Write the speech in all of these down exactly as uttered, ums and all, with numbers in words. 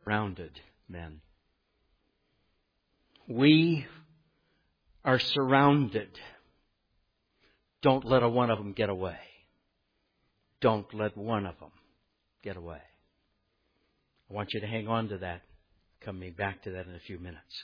Surrounded men. We are surrounded. Don't let a one of them get away. Don't let one of them get away. I want you to hang on to that. Coming back to that in a few minutes.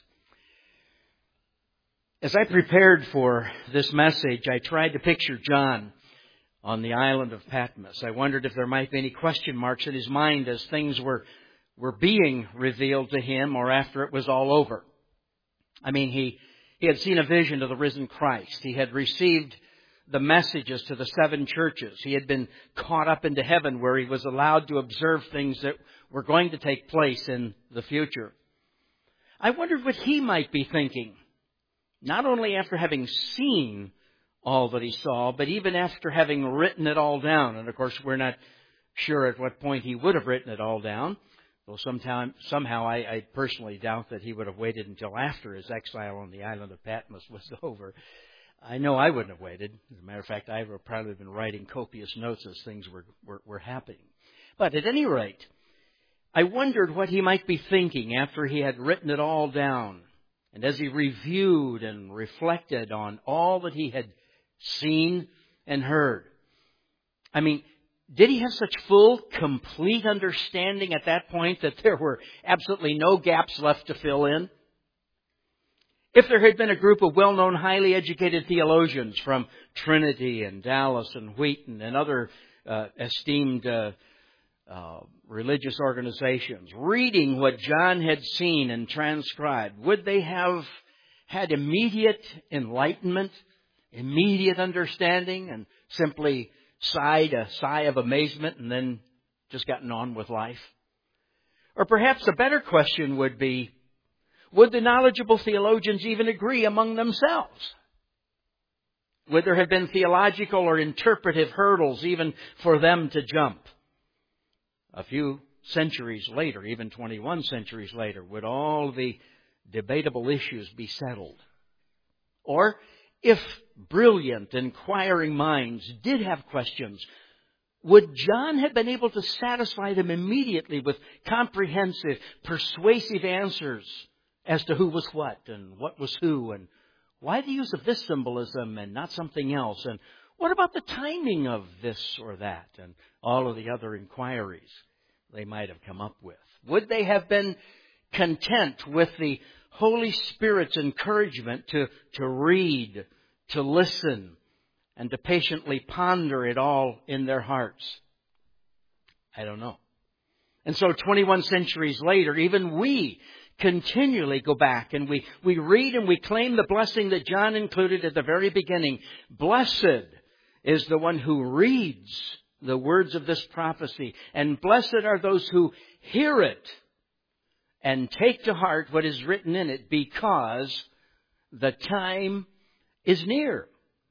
As I prepared for this message, I tried to picture John on the island of Patmos. I wondered if there might be any question marks in his mind as things were, were being revealed to him or after it was all over. I mean, he, he had seen a vision of the risen Christ. He had received the messages to the seven churches. He had been caught up into heaven where he was allowed to observe things that were going to take place in the future. I wondered what he might be thinking, not only after having seen all that he saw, but even after having written it all down. And of course, we're not sure at what point he would have written it all down. Though sometime, somehow I, I personally doubt that he would have waited until after his exile on the island of Patmos was over. I know I wouldn't have waited. As a matter of fact, I would have probably been writing copious notes as things were, were, were happening. But at any rate, I wondered what he might be thinking after he had written it all down. And as he reviewed and reflected on all that he had seen and heard. I mean, did he have such full, complete understanding at that point that there were absolutely no gaps left to fill in? If there had been a group of well-known, highly educated theologians from Trinity and Dallas and Wheaton and other uh, esteemed uh, uh, religious organizations reading what John had seen and transcribed, would they have had immediate enlightenment, immediate understanding, and simply sighed a sigh of amazement and then just gotten on with life? Or perhaps a better question would be, would the knowledgeable theologians even agree among themselves? Would there have been theological or interpretive hurdles even for them to jump? A few centuries later, even twenty-one centuries later, would all the debatable issues be settled? Or if brilliant, inquiring minds did have questions, would John have been able to satisfy them immediately with comprehensive, persuasive answers as to who was what and what was who and why the use of this symbolism and not something else? And what about the timing of this or that and all of the other inquiries they might have come up with? Would they have been content with the Holy Spirit's encouragement to, to read, to listen, and to patiently ponder it all in their hearts? I don't know. And so twenty-one centuries later, even we continually go back and we, we read and we claim the blessing that John included at the very beginning. Blessed is the one who reads the words of this prophecy, and blessed are those who hear it and take to heart what is written in it, because the time is near.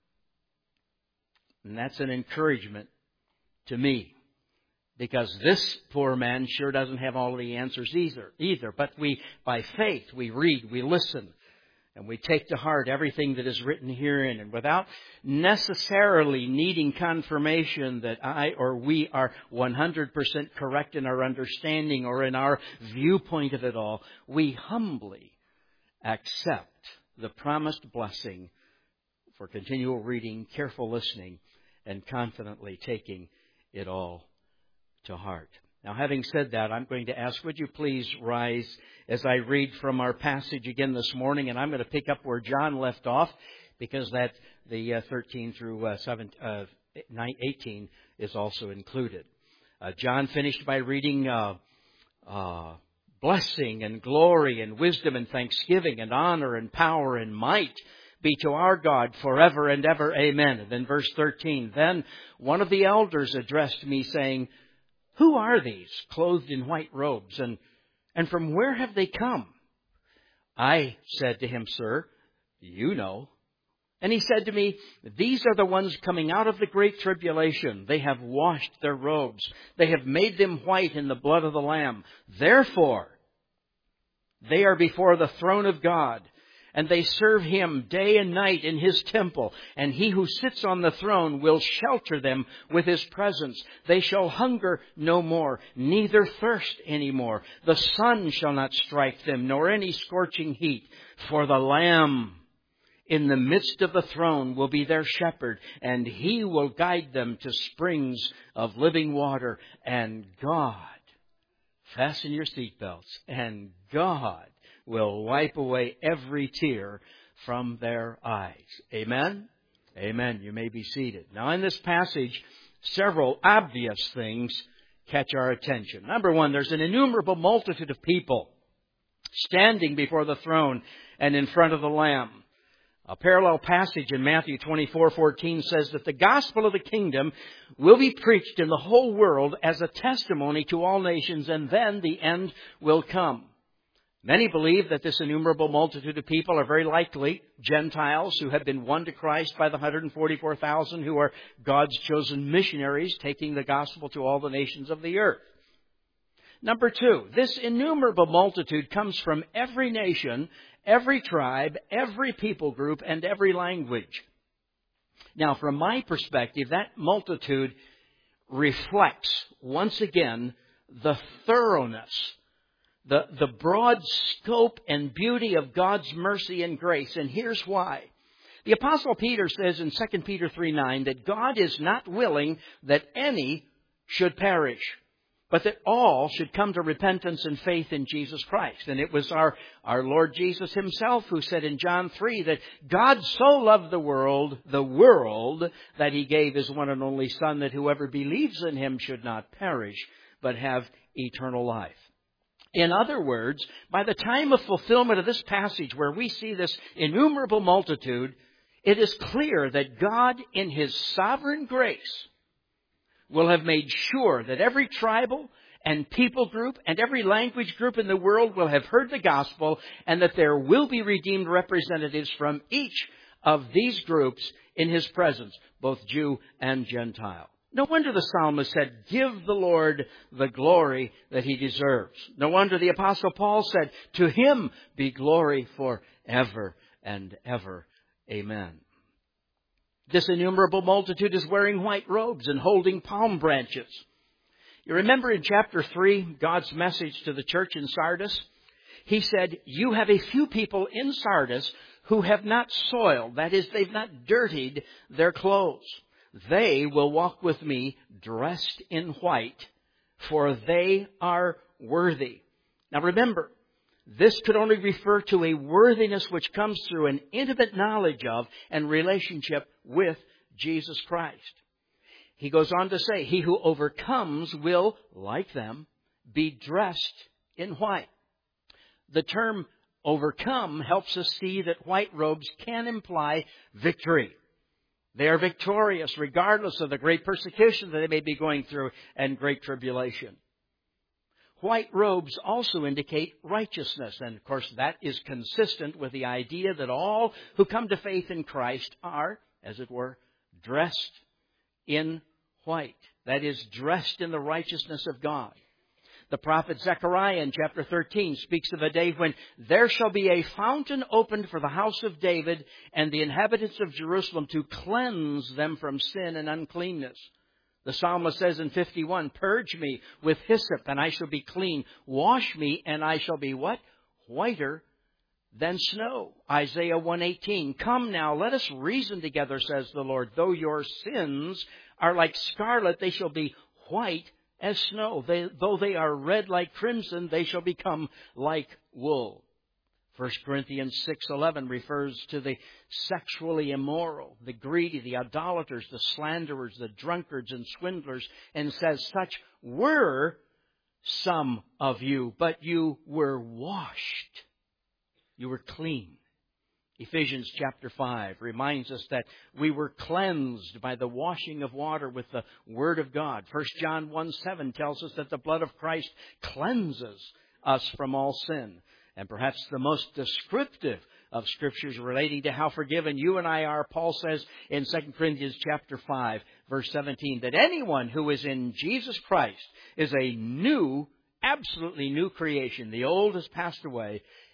And that's an encouragement to me, because this poor man sure doesn't have all the answers either. Either, but we, by faith, we read, we listen, and we take to heart everything that is written herein, and without necessarily needing confirmation that I or we are one hundred percent correct in our understanding or in our viewpoint of it all, we humbly accept the promised blessing for continual reading, careful listening, and confidently taking it all to heart. Now, having said that, I'm going to ask, would you please rise as I read from our passage again this morning, and I'm going to pick up where John left off, because that the uh, thirteen through uh, seventeen, uh, eighteen is also included. Uh, John finished by reading uh, uh, blessing and glory and wisdom and thanksgiving and honor and power and might be to our God forever and ever. Amen. And then verse thirteen, then one of the elders addressed me, saying, who are these clothed in white robes, and, and from where have they come? I said to him, sir, you know. And he said to me, these are the ones coming out of the great tribulation. They have washed their robes. They have made them white in the blood of the Lamb. Therefore, they are before the throne of God, And they serve Him day and night in His temple. And He who sits on the throne will shelter them with His presence. They shall hunger no more, neither thirst any more. The sun shall not strike them, nor any scorching heat. For the Lamb in the midst of the throne will be their shepherd, and He will guide them to springs of living water. And God, fasten your seatbelts, and God will wipe away every tear from their eyes. Amen? Amen. You may be seated. Now, in this passage, several obvious things catch our attention. Number one, there's an innumerable multitude of people standing before the throne and in front of the Lamb. A parallel passage in Matthew twenty-four fourteen says that the gospel of the kingdom will be preached in the whole world as a testimony to all nations, and then the end will come. Many believe that this innumerable multitude of people are very likely Gentiles who have been won to Christ by the one hundred forty-four thousand who are God's chosen missionaries taking the gospel to all the nations of the earth. Number two, this innumerable multitude comes from every nation, every tribe, every people group, and every language. Now, from my perspective, that multitude reflects, once again, the thoroughness, the, the broad scope and beauty of God's mercy and grace. And here's why. The Apostle Peter says in Second Peter three nine that God is not willing that any should perish, but that all should come to repentance and faith in Jesus Christ. And it was our, our Lord Jesus Himself who said in John three that God so loved the world, the world, that He gave His one and only Son, that whoever believes in Him should not perish, but have eternal life. In other words, by the time of fulfillment of this passage where we see this innumerable multitude, it is clear that God in His sovereign grace will have made sure that every tribal and people group and every language group in the world will have heard the gospel, and that there will be redeemed representatives from each of these groups in His presence, both Jew and Gentile. No wonder the psalmist said, "Give the Lord the glory that He deserves." No wonder the Apostle Paul said, "To Him be glory forever and ever. Amen." This innumerable multitude is wearing white robes and holding palm branches. You remember in chapter three, God's message to the church in Sardis? He said, "You have a few people in Sardis who have not soiled," that is, they've not dirtied their clothes. "They will walk with me dressed in white, for they are worthy." Now remember, this could only refer to a worthiness which comes through an intimate knowledge of and relationship with Jesus Christ. He goes on to say, "He who overcomes will, like them, be dressed in white." The term overcome helps us see that white robes can imply victory. They are victorious regardless of the great persecution that they may be going through and great tribulation. White robes also indicate righteousness. And of course, that is consistent with the idea that all who come to faith in Christ are, as it were, dressed in white. That is, dressed in the righteousness of God. The prophet Zechariah in chapter thirteen speaks of a day when there shall be a fountain opened for the house of David and the inhabitants of Jerusalem to cleanse them from sin and uncleanness. The psalmist says in fifty-one, "Purge me with hyssop and I shall be clean. Wash me and I shall be" what? "Whiter than snow." Isaiah one eighteen, "Come now, let us reason together, says the Lord. Though your sins are like scarlet, they shall be white as snow. They, though they are red like crimson, they shall become like wool." First Corinthians six eleven refers to the sexually immoral, the greedy, the idolaters, the slanderers, the drunkards and swindlers, and says, "Such were some of you, but you were washed. You were clean." Ephesians chapter five reminds us that we were cleansed by the washing of water with the Word of God. First John one seven tells us that the blood of Christ cleanses us from all sin. And perhaps the most descriptive of Scriptures relating to how forgiven you and I are, Paul says in Second Corinthians chapter five, verse seventeen, that anyone who is in Jesus Christ is a new, absolutely new creation. The old has passed away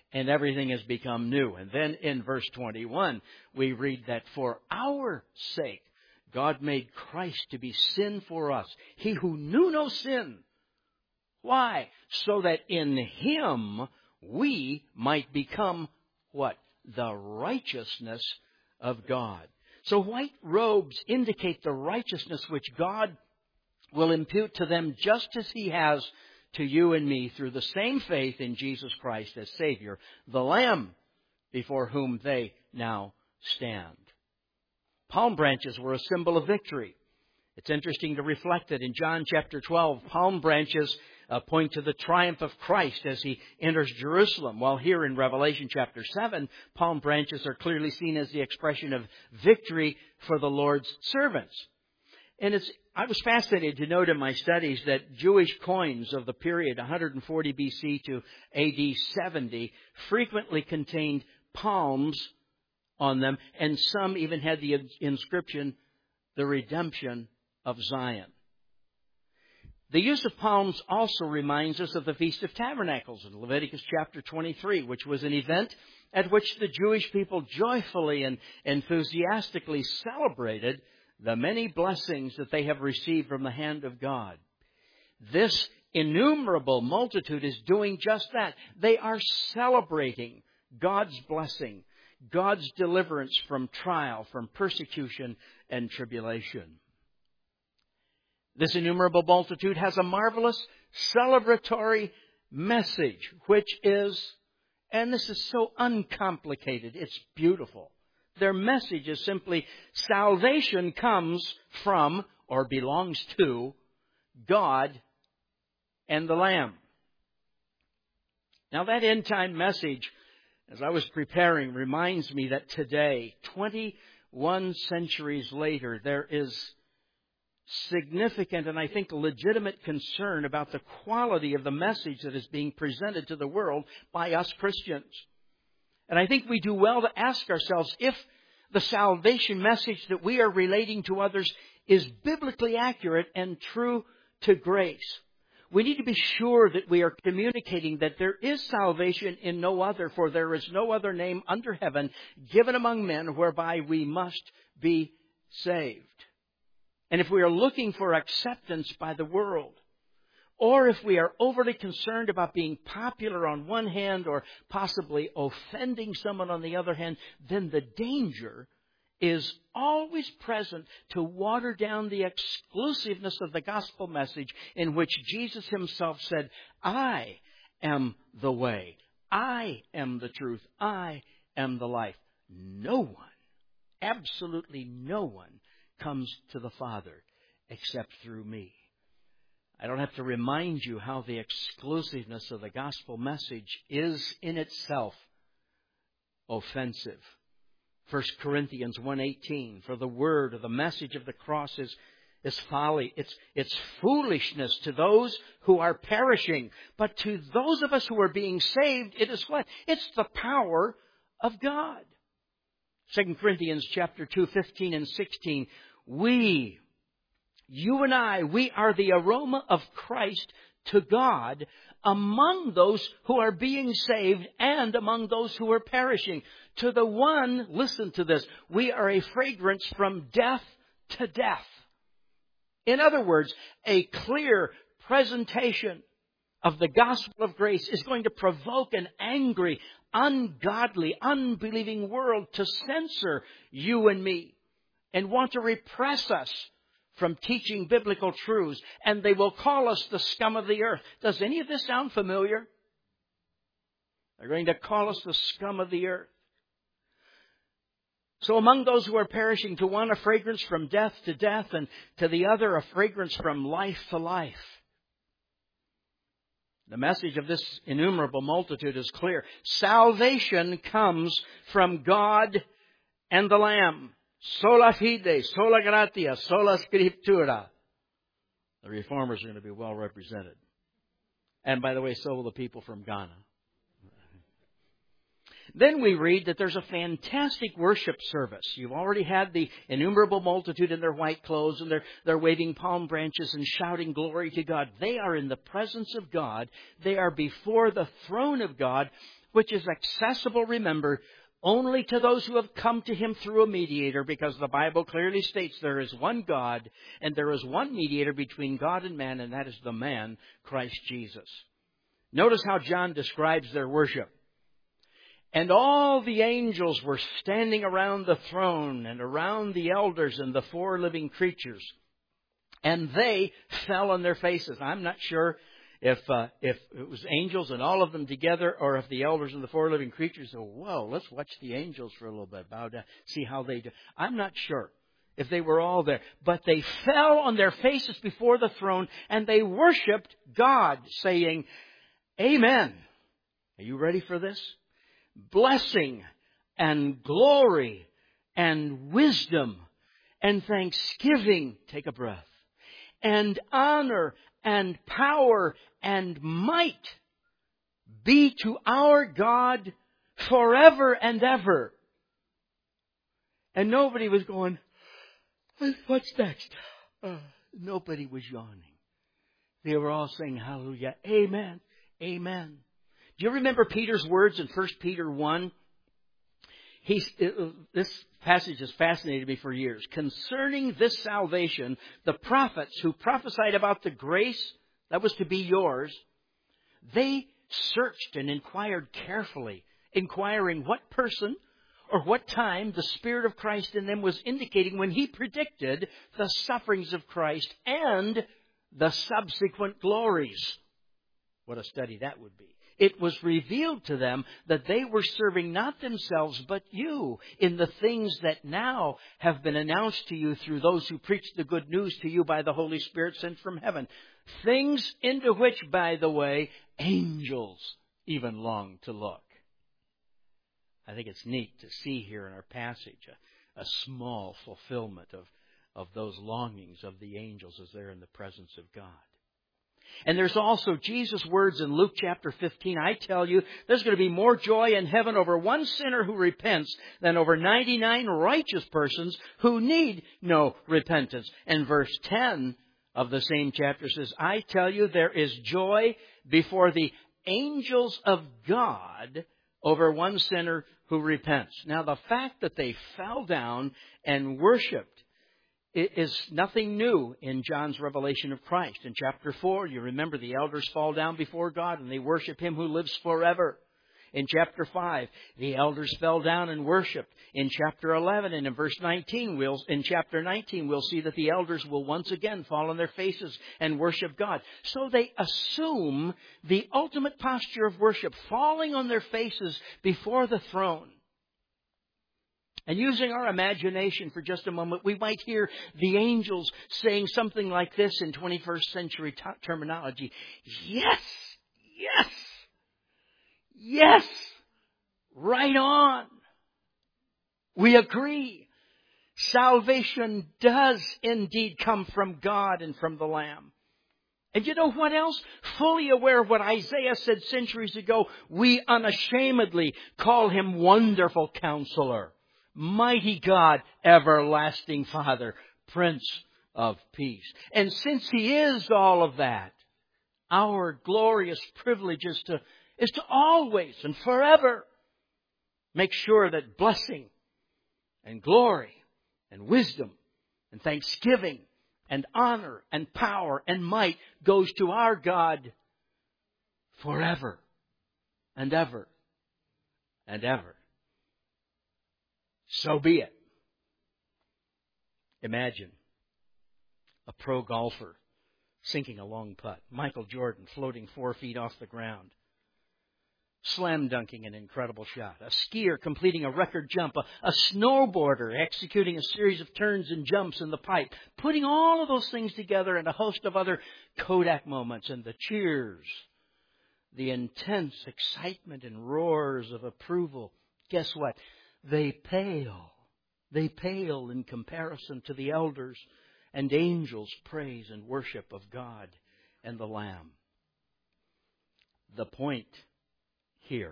and everything has become new. And then in verse twenty-one, we read that for our sake, God made Christ to be sin for us. He who knew no sin. Why? So that in Him we might become what? The righteousness of God. So white robes indicate the righteousness which God will impute to them just as He has to you and me through the same faith in Jesus Christ as Savior, the Lamb before whom they now stand. Palm branches were a symbol of victory. It's interesting to reflect that in John chapter twelve, palm branches uh, point to the triumph of Christ as He enters Jerusalem, while here in Revelation chapter seven, palm branches are clearly seen as the expression of victory for the Lord's servants. And it's, I was fascinated to note in my studies that Jewish coins of the period one forty B C to A D seventy frequently contained palms on them, and some even had the inscription, the redemption of Zion. The use of palms also reminds us of the Feast of Tabernacles in Leviticus chapter twenty-three, which was an event at which the Jewish people joyfully and enthusiastically celebrated the many blessings that they have received from the hand of God. This innumerable multitude is doing just that. They are celebrating God's blessing, God's deliverance from trial, from persecution and tribulation. This innumerable multitude has a marvelous celebratory message, which is, and this is so uncomplicated, it's beautiful. Their message is simply, salvation comes from, or belongs to, God and the Lamb. Now that end-time message, as I was preparing, reminds me that today, twenty-one centuries later, there is significant and I think legitimate concern about the quality of the message that is being presented to the world by us Christians. And I think we do well to ask ourselves if the salvation message that we are relating to others is biblically accurate and true to grace. We need to be sure that we are communicating that there is salvation in no other, for there is no other name under heaven given among men whereby we must be saved. And if we are looking for acceptance by the world, or if we are overly concerned about being popular on one hand or possibly offending someone on the other hand, then the danger is always present to water down the exclusiveness of the gospel message in which Jesus Himself said, I am the way, I am the truth, I am the life. No one, absolutely no one, comes to the Father except through me. I don't have to remind you how the exclusiveness of the gospel message is in itself offensive. First Corinthians one eighteen, for the word or the message of the cross is, is folly. It's, it's foolishness to those who are perishing. But to those of us who are being saved, it is what? It's the power of God. Second Corinthians chapter two, fifteen and sixteen. We, you and I, we are the aroma of Christ to God among those who are being saved and among those who are perishing. To the one, listen to this, we are a fragrance from death to death. In other words, a clear presentation of the gospel of grace is going to provoke an angry, ungodly, unbelieving world to censor you and me and want to repress us from teaching biblical truths, and they will call us the scum of the earth. Does any of this sound familiar? They're going to call us the scum of the earth. So among those who are perishing, to one a fragrance from death to death, and to the other a fragrance from life to life. The message of this innumerable multitude is clear. Salvation comes from God and the Lamb. Sola fide, sola gratia, sola scriptura. The Reformers are going to be well represented. And by the way, so will the people from Ghana. Then we read that there's a fantastic worship service. You've already had the innumerable multitude in their white clothes, and they're, they're waving palm branches and shouting glory to God. They are in the presence of God. They are before the throne of God, which is accessible, remember, only to those who have come to Him through a mediator, because the Bible clearly states there is one God and there is one mediator between God and man, and that is the man, Christ Jesus. Notice how John describes their worship. And all the angels were standing around the throne and around the elders and the four living creatures. And they fell on their faces. I'm not sure if uh, if it was angels and all of them together, or if the elders and the four living creatures go, whoa, let's watch the angels for a little bit, bow down, see how they do. I'm not sure if they were all there. But they fell on their faces before the throne and they worshipped God, saying, Amen. Are you ready for this? Blessing and glory and wisdom and thanksgiving, take a breath, and honor and power and might be to our God forever and ever. And nobody was going, what's next? Uh, nobody was yawning. They were all saying hallelujah, amen, amen. Do you remember Peter's words in First Peter one? He's, this passage has fascinated me for years. Concerning this salvation, the prophets who prophesied about the grace that was to be yours, they searched and inquired carefully, inquiring what person or what time the Spirit of Christ in them was indicating when He predicted the sufferings of Christ and the subsequent glories. What a study that would be. It was revealed to them that they were serving not themselves but you in the things that now have been announced to you through those who preach the good news to you by the Holy Spirit sent from heaven. Things into which, by the way, angels even long to look. I think it's neat to see here in our passage a, a small fulfillment of, of those longings of the angels as they're in the presence of God. And there's also Jesus' words in Luke chapter fifteen. I tell you, there's going to be more joy in heaven over one sinner who repents than over ninety-nine righteous persons who need no repentance. And verse ten of the same chapter says, I tell you, there is joy before the angels of God over one sinner who repents. Now, the fact that they fell down and worshipped is nothing new in John's revelation of Christ. In chapter four, you remember the elders fall down before God and they worship Him who lives forever. In chapter five, the elders fell down and worshipped. In chapter eleven and in verse nineteen, we'll, in chapter nineteen, we'll see that the elders will once again fall on their faces and worship God. So they assume the ultimate posture of worship, falling on their faces before the throne. And using our imagination for just a moment, we might hear the angels saying something like this in twenty-first century t- terminology. Yes, yes, yes, right on. We agree. Salvation does indeed come from God and from the Lamb. And you know what else? Fully aware of what Isaiah said centuries ago, we unashamedly call Him Wonderful Counselor, Mighty God, Everlasting Father, Prince of Peace. And since He is all of that, our glorious privilege is to, is to always and forever make sure that blessing and glory and wisdom and thanksgiving and honor and power and might goes to our God forever and ever and ever. So be it. Imagine a pro golfer sinking a long putt. Michael Jordan floating four feet off the ground. Slam dunking an incredible shot. A skier completing a record jump. A, a snowboarder executing a series of turns and jumps in the pipe. Putting all of those things together and a host of other Kodak moments and the cheers. The intense excitement and roars of approval. Guess what? They pale. They pale in comparison to the elders and angels' praise and worship of God and the Lamb. The point here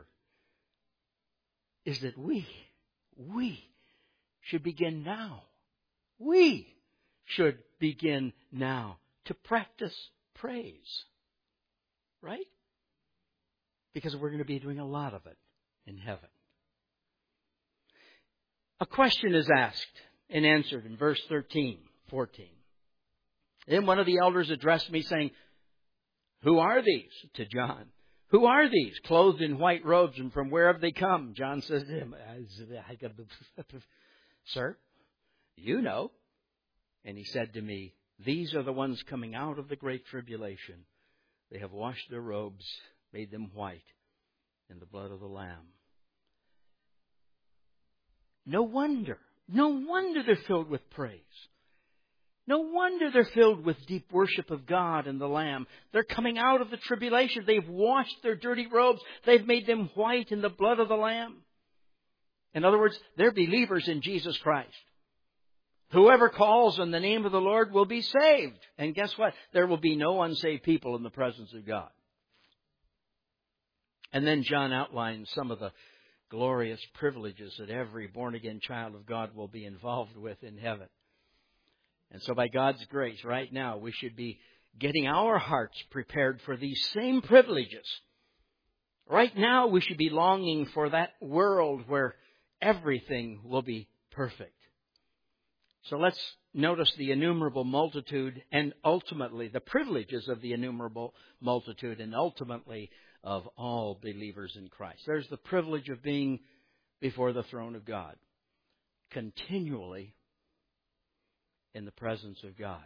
is that we, we should begin now. We should begin now to practice praise. Right? because we're going to be doing a lot of it in heaven. A question is asked and answered in verse thirteen, fourteen. Then one of the elders addressed me saying, "Who are these?" to John. "Who are these, clothed in white robes, and from where have they come?" John says to him, "Sir, you know." And he said to me, "These are the ones coming out of the great tribulation. They have washed their robes, made them white in the blood of the Lamb." No wonder, no wonder they're filled with praise. No wonder they're filled with deep worship of God and the Lamb. They're coming out of the tribulation. They've washed their dirty robes. They've made them white in the blood of the Lamb. In other words, they're believers in Jesus Christ. Whoever calls on the name of the Lord will be saved. And guess what? There will be no unsaved people in the presence of God. And then John outlines some of the glorious privileges that every born-again child of God will be involved with in heaven. And so by God's grace, right now, we should be getting our hearts prepared for these same privileges. Right now, we should be longing for that world where everything will be perfect. So let's notice the innumerable multitude and ultimately the privileges of the innumerable multitude and ultimately of all believers in Christ. There's the privilege of being before the throne of God, continually in the presence of God.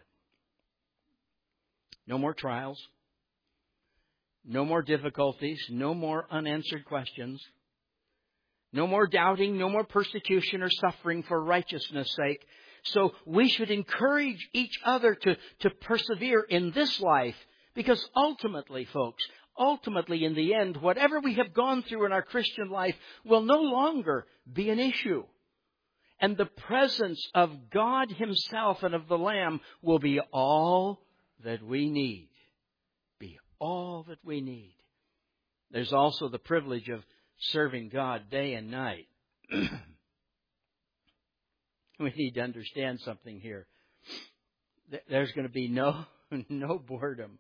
No more trials, no more difficulties, no more unanswered questions, no more doubting, no more persecution or suffering for righteousness' sake. So we should encourage each other to, to persevere in this life, because ultimately, folks, ultimately in the end, whatever we have gone through in our Christian life will no longer be an issue. And the presence of God Himself and of the Lamb will be all that we need. Be all that we need. There's also the privilege of serving God day and night. We need to understand something here. There's going to be no, no boredom.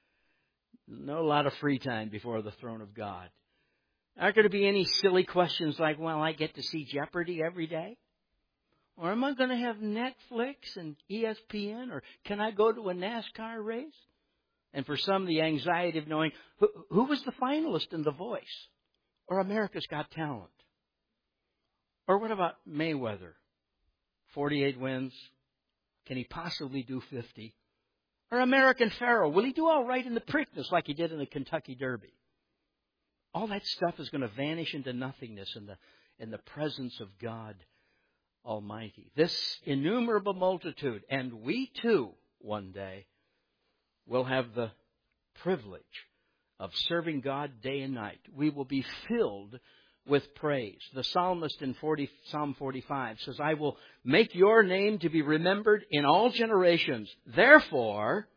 No lot of free time before the throne of God. Aren't going to be any silly questions like, well, I get to see Jeopardy every day? Or am I going to have Netflix and E S P N? Or can I go to a NASCAR race? And for some, the anxiety of knowing who, who was the finalist in The Voice? Or America's Got Talent? Or what about Mayweather? forty-eight wins. Can he possibly do fifty? Or American Pharaoh? Will he do all right in the Preakness like he did in the Kentucky Derby? All that stuff is going to vanish into nothingness in the, in the presence of God Almighty. This innumerable multitude, and we too, one day, will have the privilege of serving God day and night. We will be filled with praise. The psalmist in forty, Psalm forty-five says, "I will make your name to be remembered in all generations. Therefore,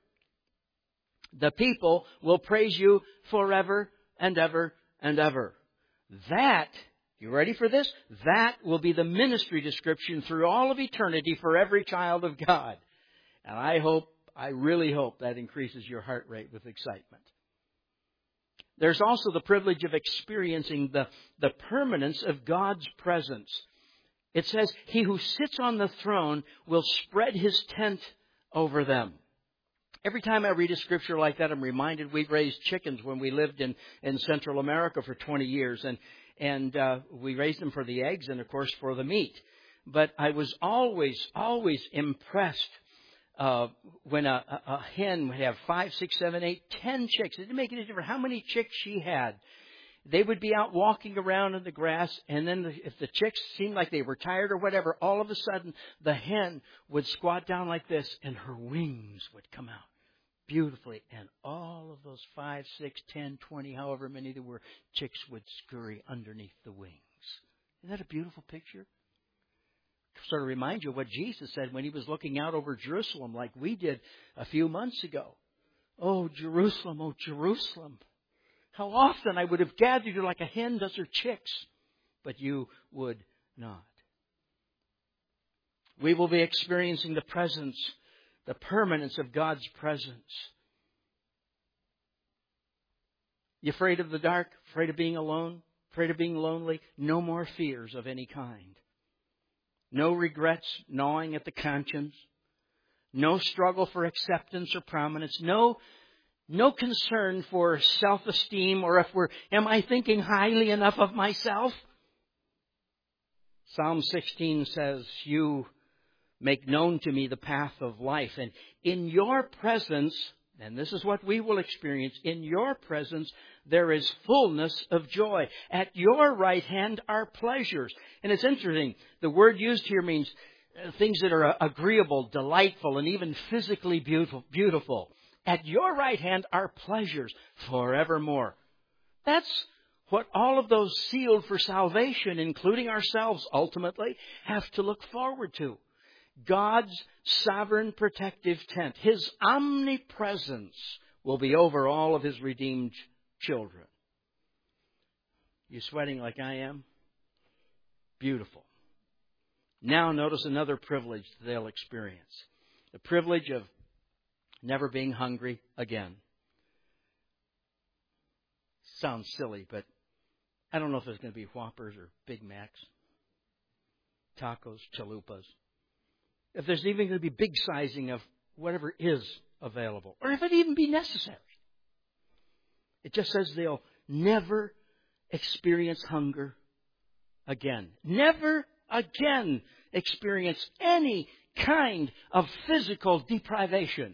the people will praise you forever and ever and ever." That, you ready for this? That will be the ministry description through all of eternity for every child of God. And I hope, I really hope that increases your heart rate with excitement. There's also the privilege of experiencing the, the permanence of God's presence. It says, "He who sits on the throne will spread His tent over them." Every time I read a scripture like that, I'm reminded we raised chickens when we lived in, in Central America for twenty years. And, and uh, we raised them for the eggs and, of course, for the meat. But I was always, always impressed Uh, when a, a, a hen would have five, six, seven, eight, ten chicks. It didn't make any difference how many chicks she had. They would be out walking around in the grass, and then the, if the chicks seemed like they were tired or whatever, all of a sudden the hen would squat down like this, and her wings would come out beautifully. And all of those five, six, ten, twenty, however many there were, chicks would scurry underneath the wings. Isn't that a beautiful picture? Sort of remind you of what Jesus said when He was looking out over Jerusalem like we did a few months ago. "Oh, Jerusalem, oh, Jerusalem, how often I would have gathered you like a hen does her chicks, but you would not." We will be experiencing the presence, the permanence of God's presence. You afraid of the dark? Afraid of being alone? Afraid of being lonely? No more fears of any kind. No regrets gnawing at the conscience. No struggle for acceptance or prominence. No, no concern for self-esteem or if we're, am I thinking highly enough of myself? Psalm sixteen says, you make known to me the path of life. And in your presence, and this is what we will experience, in your presence there is fullness of joy. At your right hand are pleasures. And it's interesting, the word used here means things that are agreeable, delightful, and even physically beautiful. beautiful. At your right hand are pleasures forevermore. That's what all of those sealed for salvation, including ourselves ultimately, have to look forward to. God's sovereign protective tent. His omnipresence will be over all of His redeemed children. You sweating like I am? Beautiful. Now notice another privilege they'll experience. The privilege of never being hungry again. Sounds silly, but I don't know if there's going to be Whoppers or Big Macs, tacos, chalupas. If there's even going to be big sizing of whatever is available, or if it even be necessary. It just says they'll never experience hunger again. Never again experience any kind of physical deprivation.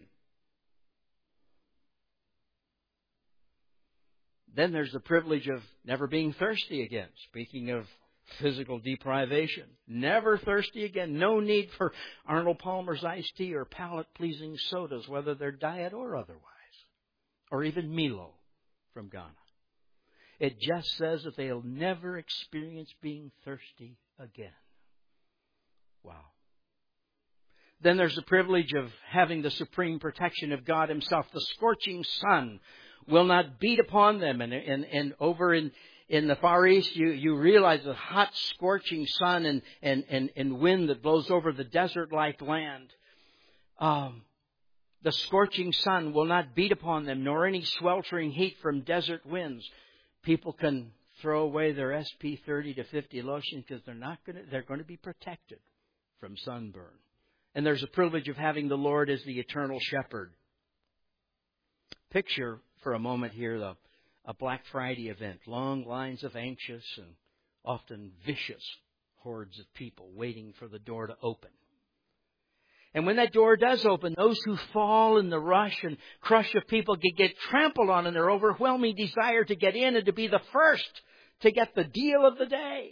Then there's the privilege of never being thirsty again. Speaking of physical deprivation. Never thirsty again. No need for Arnold Palmer's iced tea or palate-pleasing sodas, whether they're diet or otherwise. Or even Milo from Ghana. It just says that they'll never experience being thirsty again. Wow. Then there's the privilege of having the supreme protection of God Himself. The scorching sun will not beat upon them. And, and, and over in, in the Far East, you, you realize the hot, scorching sun and, and, and, and wind that blows over the desert-like land. Um, the scorching sun will not beat upon them, nor any sweltering heat from desert winds. People can throw away their S P thirty to fifty lotion because they're not going to, they're going to be protected from sunburn. And there's a privilege of having the Lord as the eternal shepherd. Picture for a moment here the, a Black Friday event. Long lines of anxious and often vicious hordes of people waiting for the door to open. And when that door does open, those who fall in the rush and crush of people get, get trampled on in their overwhelming desire to get in and to be the first to get the deal of the day.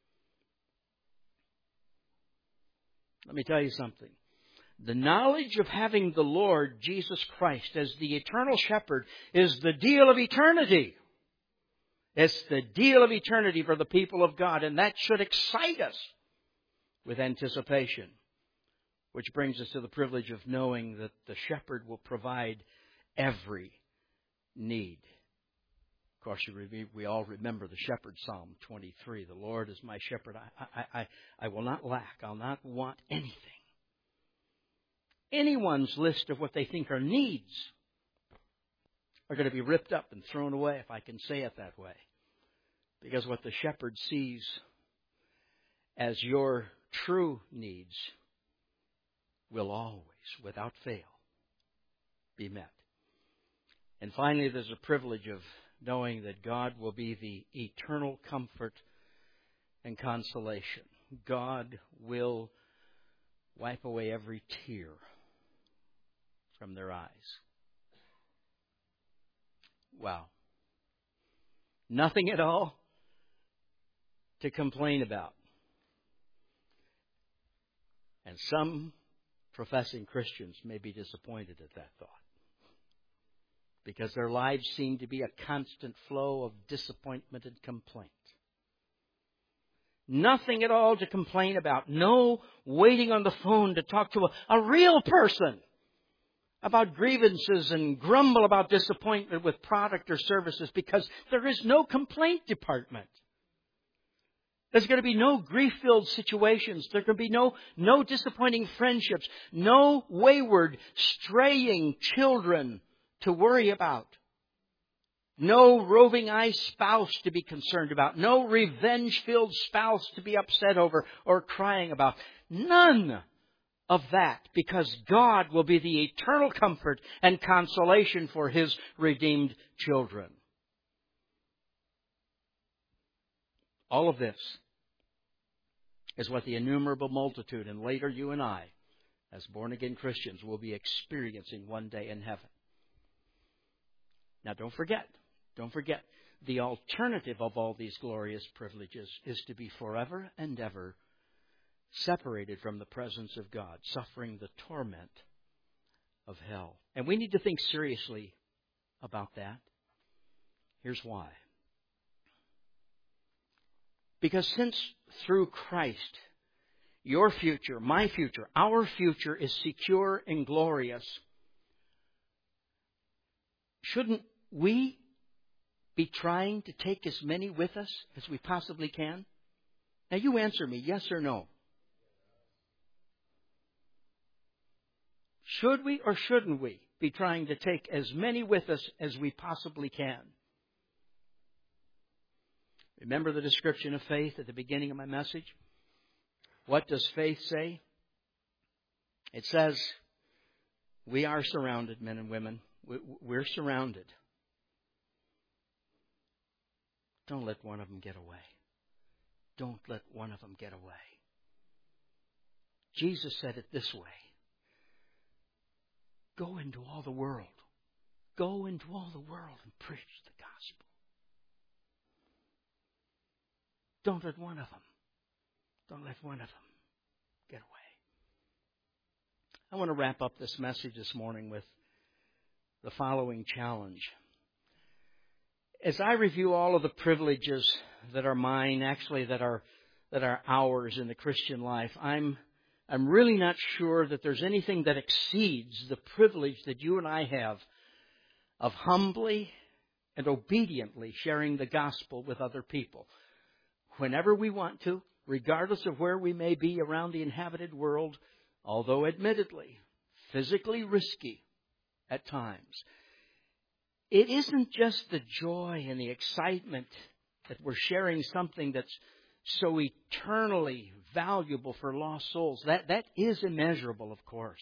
Let me tell you something. The knowledge of having the Lord Jesus Christ as the eternal shepherd is the deal of eternity. It's the deal of eternity for the people of God, and that should excite us with anticipation. Which brings us to the privilege of knowing that the shepherd will provide every need. Of course, we all remember the shepherd, Psalm twenty-three. The Lord is my shepherd. I, I, I, I will not lack. I'll not want anything. Anyone's list of what they think are needs are going to be ripped up and thrown away, if I can say it that way. Because what the shepherd sees as your true needs will always, without fail, be met. And finally, there's a privilege of knowing that God will be the eternal comfort and consolation. God will wipe away every tear from their eyes. Wow. Nothing at all to complain about. And some professing Christians may be disappointed at that thought, because their lives seem to be a constant flow of disappointment and complaint. Nothing at all to complain about. No waiting on the phone to talk to a, a real person about grievances and grumble about disappointment with product or services, because there is no complaint department. There's going to be no grief-filled situations. There can be no, no disappointing friendships, no wayward, straying children to worry about. No roving eye spouse to be concerned about. No revenge-filled spouse to be upset over or crying about. None of that, because God will be the eternal comfort and consolation for His redeemed children. All of this is what the innumerable multitude, and later you and I, as born-again Christians, will be experiencing one day in heaven. Now don't forget, don't forget, the alternative of all these glorious privileges is to be forever and ever separated from the presence of God, suffering the torment of hell. And we need to think seriously about that. Here's why. Because since through Christ, your future, my future, our future is secure and glorious, shouldn't we be trying to take as many with us as we possibly can? Now you answer me, yes or no? Should we or shouldn't we be trying to take as many with us as we possibly can? Remember the description of faith at the beginning of my message? What does faith say? It says, we are surrounded, men and women. We're surrounded. Don't let one of them get away. Don't let one of them get away. Jesus said it this way. Go into all the world. Go into all the world and preach the gospel. Don't let one of them, don't let one of them get away. I want to wrap up this message this morning with the following challenge. As I review all of the privileges that are mine, actually that are that are ours in the Christian life, I'm I'm really not sure that there's anything that exceeds the privilege that you and I have of humbly and obediently sharing the gospel with other people. Whenever we want to, regardless of where we may be around the inhabited world, although admittedly physically risky at times. It isn't just the joy and the excitement that we're sharing something that's so eternally valuable for lost souls. That, that is immeasurable, of course.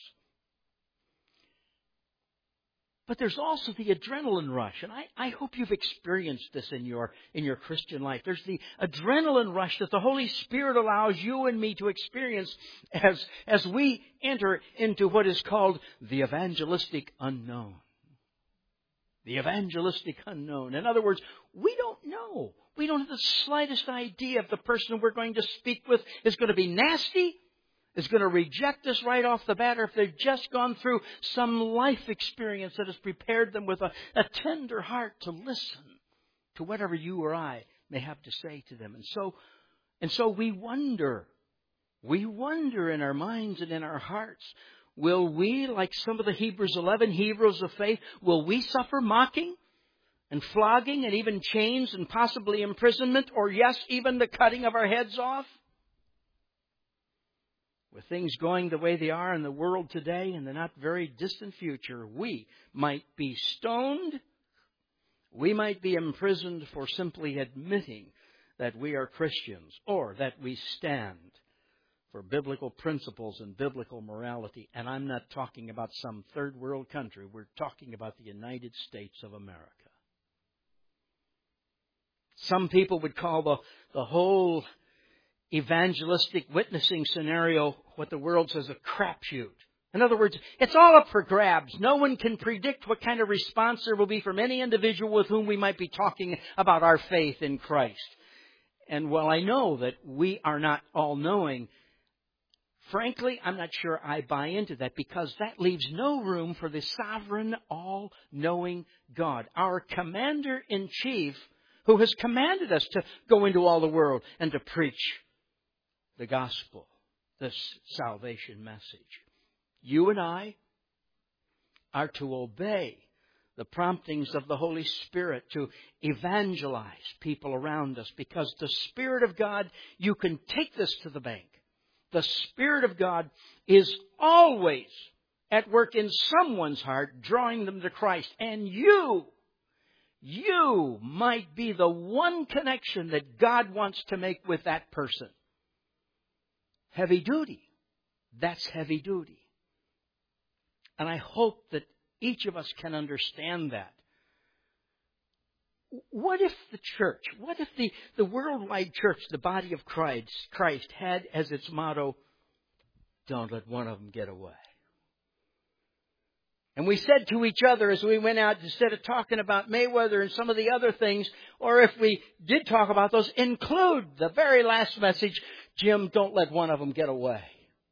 But there's also the adrenaline rush, and I, I hope you've experienced this in your in your Christian life. There's the adrenaline rush that the Holy Spirit allows you and me to experience as, as we enter into what is called the evangelistic unknown. The evangelistic unknown. In other words, we don't know. We don't have the slightest idea if the person we're going to speak with is going to be nasty, is going to reject us right off the bat, or if they've just gone through some life experience that has prepared them with a, a tender heart to listen to whatever you or I may have to say to them. And so, and so we wonder, we wonder in our minds and in our hearts, will we, like some of the Hebrews eleven heroes of faith, will we suffer mocking and flogging and even chains and possibly imprisonment, or yes, even the cutting of our heads off? With things going the way they are in the world today, in the not very distant future, we might be stoned. We might be imprisoned for simply admitting that we are Christians, or that we stand for biblical principles and biblical morality. And I'm not talking about some third world country. We're talking about the United States of America. Some people would call the, the whole evangelistic witnessing scenario what the world says a crapshoot. In other words, it's all up for grabs. No one can predict what kind of response there will be from any individual with whom we might be talking about our faith in Christ. And while I know that we are not all-knowing, frankly, I'm not sure I buy into that, because that leaves no room for the sovereign, all-knowing God, our commander-in-chief, who has commanded us to go into all the world and to preach the gospel, this salvation message. You and I are to obey the promptings of the Holy Spirit to evangelize people around us, because the Spirit of God, you can take this to the bank. The Spirit of God is always at work in someone's heart, drawing them to Christ. And you, you might be the one connection that God wants to make with that person. Heavy duty. That's heavy duty. And I hope that each of us can understand that. What if the church, what if the, the worldwide church, the body of Christ, Christ had as its motto, don't let one of them get away? And we said to each other as we went out, instead of talking about Mayweather and some of the other things, or if we did talk about those, include the very last message, Jim, don't let one of them get away.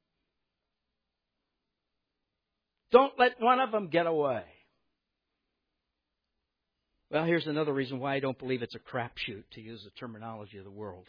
Don't let one of them get away. Well, here's another reason why I don't believe it's a crapshoot, to use the terminology of the world.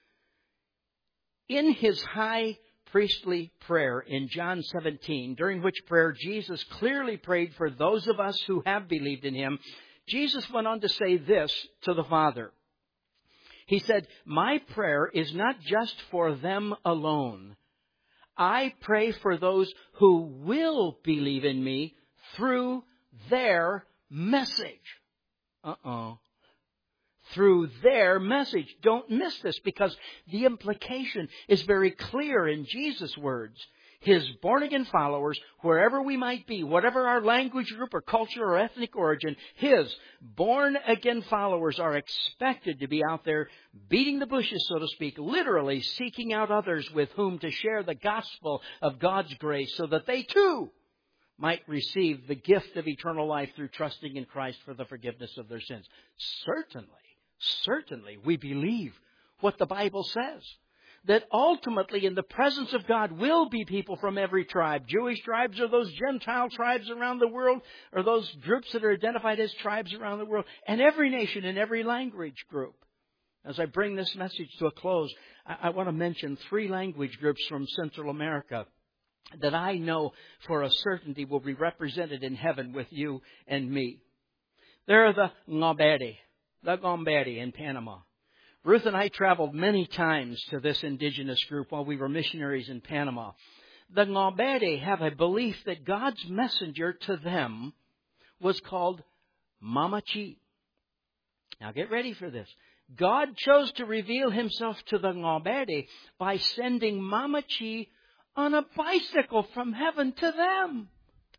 In his high priestly prayer in John seventeen, during which prayer Jesus clearly prayed for those of us who have believed in him, Jesus went on to say this to the Father. He said, my prayer is not just for them alone. I pray for those who will believe in me through their message. Uh-oh. Through their message. Don't miss this, because the implication is very clear in Jesus' words. His born-again followers, wherever we might be, whatever our language group or culture or ethnic origin, His born-again followers are expected to be out there beating the bushes, so to speak, literally seeking out others with whom to share the gospel of God's grace so that they too might receive the gift of eternal life through trusting in Christ for the forgiveness of their sins. Certainly, certainly we believe what the Bible says. That ultimately in the presence of God will be people from every tribe. Jewish tribes or those Gentile tribes around the world, or those groups that are identified as tribes around the world, and every nation and every language group. As I bring this message to a close, I, I want to mention three language groups from Central America that I know for a certainty will be represented in heaven with you and me. There are the Ngobere, the Ngobere in Panama. Ruth and I traveled many times to this indigenous group while we were missionaries in Panama. The Ngobere have a belief that God's messenger to them was called Mama Chi. Now get ready for this. God chose to reveal himself to the Ngobere by sending Mama Chi on a bicycle from heaven to them.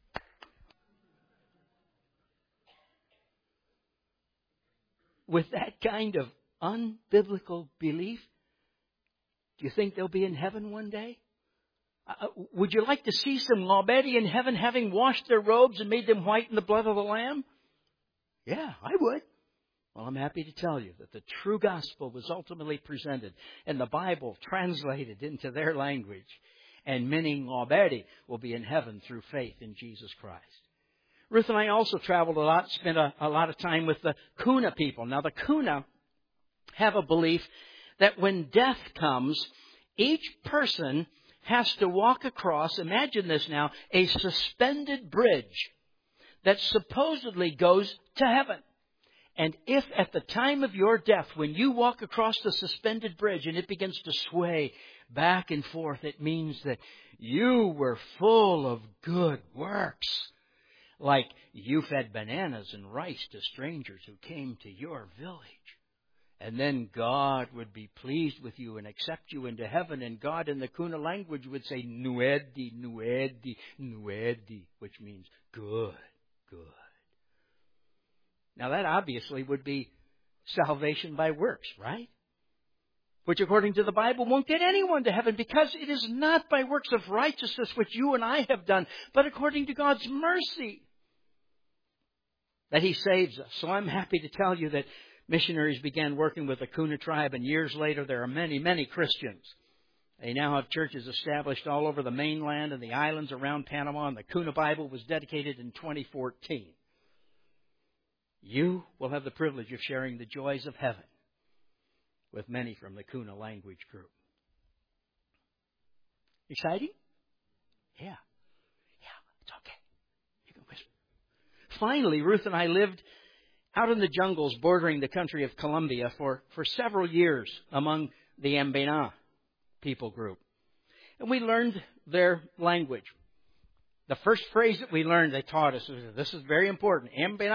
With that kind of unbiblical belief, do you think they'll be in heaven one day? Uh, would you like to see some Ngobere in heaven having washed their robes and made them white in the blood of the Lamb? Yeah, I would. Well, I'm happy to tell you that the true gospel was ultimately presented and the Bible translated into their language. And many Ngobere will be in heaven through faith in Jesus Christ. Ruth and I also traveled a lot, spent a, a lot of time with the Kuna people. Now, the Kuna have a belief that when death comes, each person has to walk across, imagine this now, a suspended bridge that supposedly goes to heaven. And if at the time of your death, when you walk across the suspended bridge and it begins to sway back and forth, it means that you were full of good works. Like you fed bananas and rice to strangers who came to your village. And then God would be pleased with you and accept you into heaven. And God in the Kuna language would say, Nuedi, Nuedi, Nuedi, which means good, good. Now that obviously would be salvation by works, right? Which according to the Bible won't get anyone to heaven, because it is not by works of righteousness which you and I have done, but according to God's mercy that He saves us. So I'm happy to tell you that missionaries began working with the Kuna tribe, and years later there are many, many Christians. They now have churches established all over the mainland and the islands around Panama, and the Kuna Bible was dedicated in twenty fourteen. You will have the privilege of sharing the joys of heaven with many from the Kuna language group. Exciting? Yeah. Yeah, it's okay. You can whisper. Finally, Ruth and I lived out in the jungles bordering the country of Colombia for, for several years among the Ambena people group. And we learned their language. The first phrase that we learned, they taught us, was, this is very important.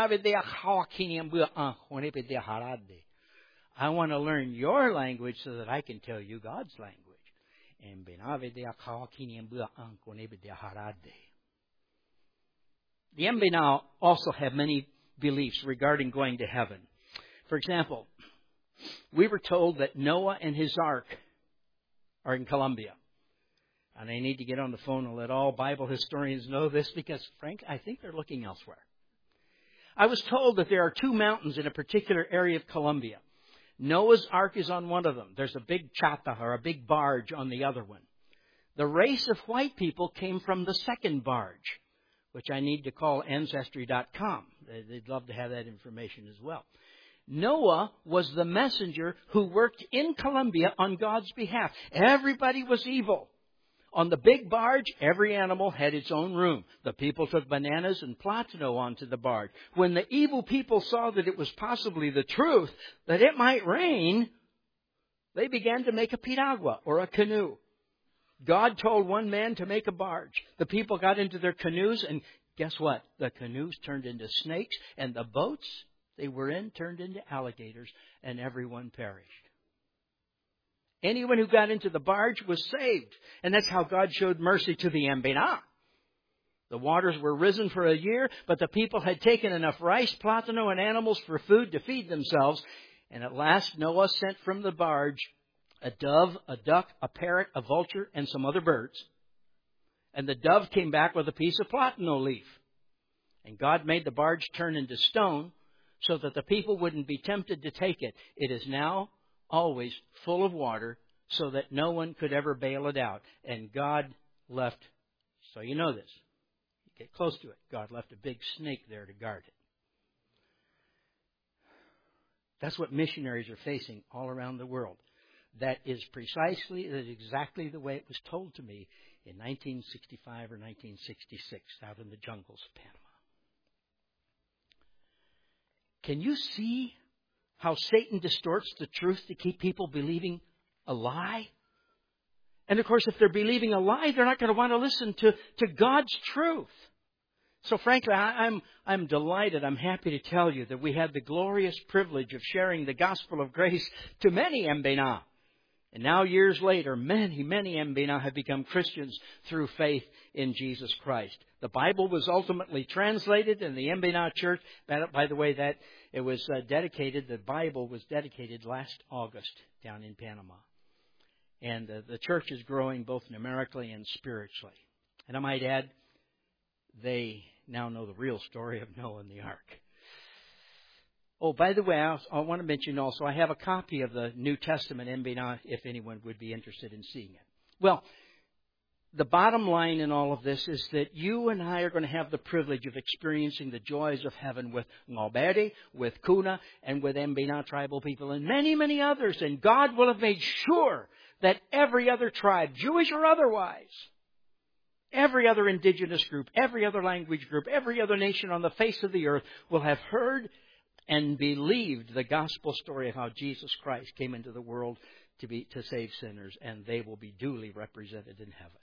I want to learn your language so that I can tell you God's language. The Mbina also have many beliefs regarding going to heaven. For example, we were told that Noah and his ark are in Colombia. And I need to get on the phone and let all Bible historians know this because, Frank, I think they're looking elsewhere. I was told that there are two mountains in a particular area of Colombia. Noah's ark is on one of them. There's a big chata, or a big barge, on the other one. The race of white people came from the second barge, which I need to call Ancestry dot com. They'd love to have that information as well. Noah was the messenger who worked in Colombia on God's behalf. Everybody was evil. On the big barge, every animal had its own room. The people took bananas and platano onto the barge. When the evil people saw that it was possibly the truth, that it might rain, they began to make a piragua, or a canoe. God told one man to make a barge. The people got into their canoes, and guess what? The canoes turned into snakes, and the boats they were in turned into alligators, and everyone perished. Anyone who got into the barge was saved. And that's how God showed mercy to the Mbina. The waters were risen for a year, but the people had taken enough rice, platano, and animals for food to feed themselves. And at last Noah sent from the barge a dove, a duck, a parrot, a vulture, and some other birds. And the dove came back with a piece of platano leaf. And God made the barge turn into stone so that the people wouldn't be tempted to take it. It is now always full of water so that no one could ever bail it out. And God left, so you know this, you get close to it, God left a big snake there to guard it. That's what missionaries are facing all around the world. That is precisely, that is exactly the way it was told to me in nineteen sixty-five or nineteen sixty-six out in the jungles of Panama. Can you see how Satan distorts the truth to keep people believing a lie? And of course, if they're believing a lie, they're not going to want to listen to, to God's truth. So frankly, I, I'm, I'm delighted, I'm happy to tell you that we had the glorious privilege of sharing the gospel of grace to many Mbina. And now years later, many, many Mbina have become Christians through faith in Jesus Christ. The Bible was ultimately translated in the Mbina church. By the way, that it was uh, dedicated, the Bible was dedicated last August down in Panama. And uh, the church is growing both numerically and spiritually. And I might add, they now know the real story of Noah and the ark. Oh, by the way, I, I want to mention also, I have a copy of the New Testament Mbina if anyone would be interested in seeing it. Well, the bottom line in all of this is that you and I are going to have the privilege of experiencing the joys of heaven with Ngobere, with Kuna, and with Mbina tribal people, and many, many others. And God will have made sure that every other tribe, Jewish or otherwise, every other indigenous group, every other language group, every other nation on the face of the earth will have heard and believed the gospel story of how Jesus Christ came into the world to be to save sinners, and they will be duly represented in heaven.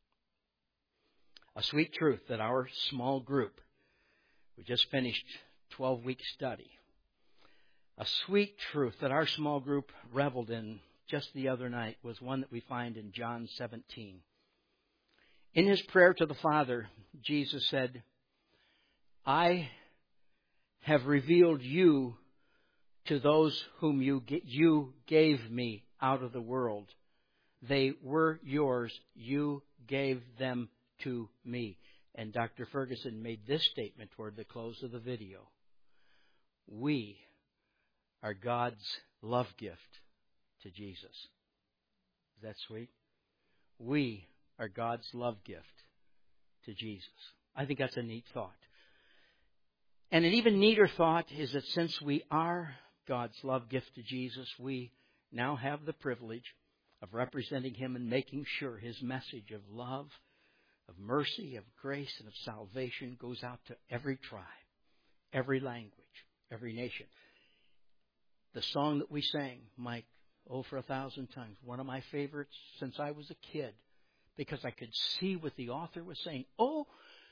A sweet truth that our small group, we just finished twelve-week study, a sweet truth that our small group reveled in just the other night was one that we find in John seventeen. In his prayer to the Father, Jesus said, I have revealed you to those whom you you gave me out of the world. They were yours. You gave them to me. And Doctor Ferguson made this statement toward the close of the video. We are God's love gift to Jesus. Is that sweet? We are God's love gift to Jesus. I think that's a neat thought. And an even neater thought is that since we are God's love gift to Jesus, we now have the privilege of representing Him and making sure His message of love, of mercy, of grace, and of salvation goes out to every tribe, every language, every nation. The song that we sang, Mike, oh, for a thousand times, one of my favorites since I was a kid, because I could see what the author was saying. Oh,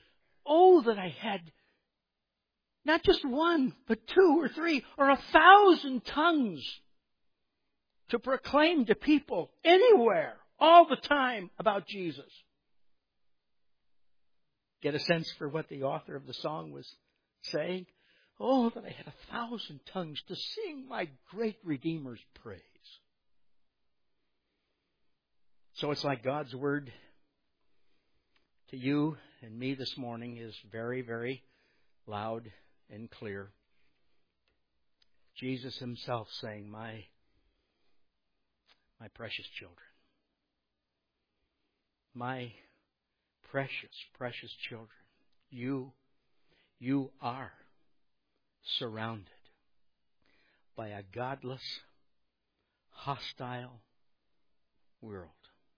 oh, that I had not just one, but two or three or a thousand tongues to proclaim to people anywhere, all the time, about Jesus. Get a sense for what the author of the song was saying? Oh, that I had a thousand tongues to sing my great Redeemer's praise. So it's like God's word to you and me this morning is very, very loud and clear. Jesus himself saying, my, my precious children, my precious, precious children, you, you are surrounded by a godless, hostile world.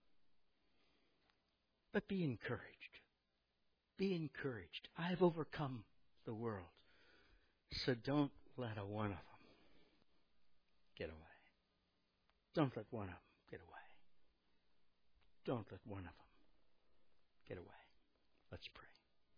But be encouraged. Be encouraged. I've overcome the world. So don't let a one of them get away. Don't let one of them get away. Don't let one of them get away. Let's pray.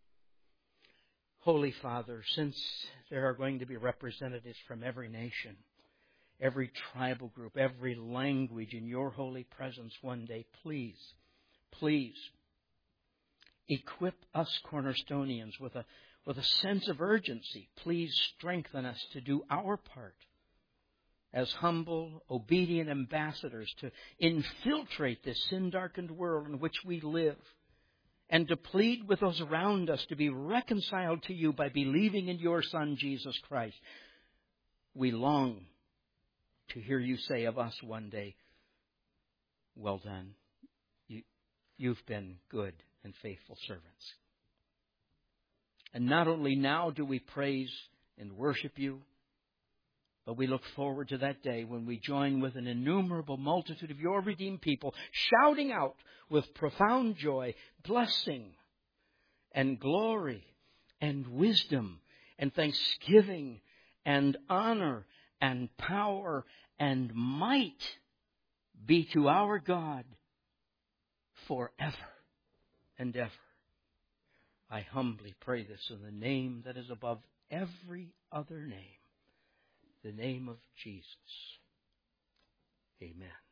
Holy Father, since there are going to be representatives from every nation, every tribal group, every language in your holy presence one day, please, please equip us Cornerstonians with a, with a sense of urgency. Please strengthen us to do our part as humble, obedient ambassadors to infiltrate this sin-darkened world in which we live, and to plead with those around us to be reconciled to you by believing in your Son, Jesus Christ. We long to hear you say of us one day, well done. You, you've been good and faithful servants. And not only now do we praise and worship you, but we look forward to that day when we join with an innumerable multitude of your redeemed people, shouting out with profound joy, blessing and glory and wisdom and thanksgiving and honor and power and might be to our God forever and ever. I humbly pray this in the name that is above every other name, the name of Jesus. Amen.